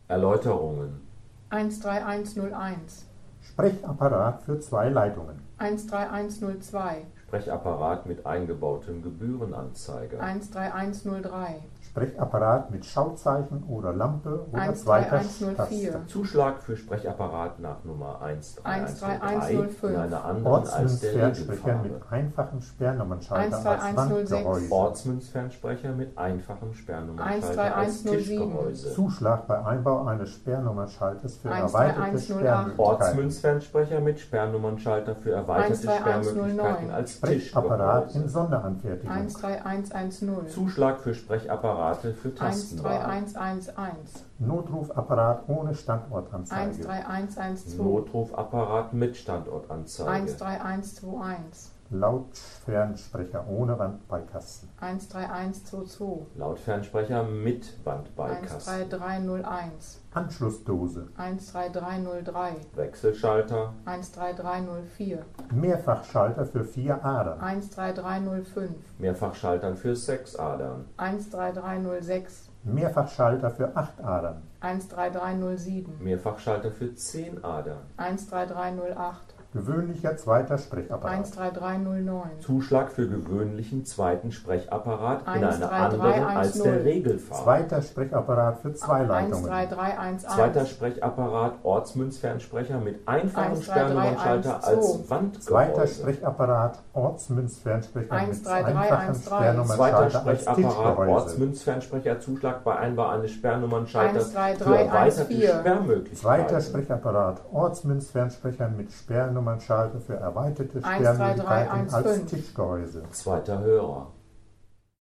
Erläuterungen. 13101, Sprechapparat für zwei Leitungen. 13102, Sprechapparat mit eingebautem Gebührenanzeiger. 13103, Sprechapparat mit Schauzeichen oder Lampe oder zweiter 13104, Taste. Zuschlag für Sprechapparat nach Nummer 13103 13105, in einer anderen als der Ortsmünzfernsprecher Regelfarbe. mit einfachem Sperrnummernschalter als 13106. Wandgehäuse. Ortsmünzfernsprecher mit einfachem Sperrnummernschalter als 13107. Tischgehäuse. Zuschlag bei Einbau eines Sperrnummernschalters für 13108. erweiterte Sperrmöglichkeiten. Ortsmünzfernsprecher mit Sperrnummernschalter für erweiterte 13109. Sperrmöglichkeiten als Sprechapparat in Tischgehäuse. Sonderanfertigung. 13110, Zuschlag für Sprechapparate für Tastenwahl. 13111, Notrufapparat ohne Standortanzeige. 13112, Notrufapparat mit Standortanzeige. 13121, Lautfernsprecher ohne Wandbeikasten. 13122, Lautfernsprecher mit Wandbeikasten. 13301, Anschlussdose. 13303, Wechselschalter. 13304, Mehrfachschalter für 4 Adern. 13305, Mehrfachschaltern für 6 Adern. 13306, Mehrfachschalter für 8 Adern. 13307, Mehrfachschalter für 10 Adern. 13308, Gewöhnlicher zweiter Sprechapparat. 13309, Zuschlag für gewöhnlichen zweiten Sprechapparat in einer 13310. anderen als der Regelfarbe. Zweiter Sprechapparat für 2 Leitungen. 13311, Zweiter Sprechapparat Ortsmünzfernsprecher mit einfachem 13312. Sperrnummernschalter als Wandgehäuse. Zweiter Sprechapparat Ortsmünzfernsprecher mit 13313. einfachem Zweiter Sperrnummernschalter als Sprechapparat Tischgehäuse. Ortsmünzfernsprecher Zuschlag bei Einbau eines Sperrnummernschalters für 13314. erweiterte Sperrmöglichkeiten. Zweiter Sprechapparat Ortsmünzfernsprecher mit Sperrnummernschalter für erweiterte 13315. Sperrmöglichkeiten als Tischgehäuse. Zweiter Hörer.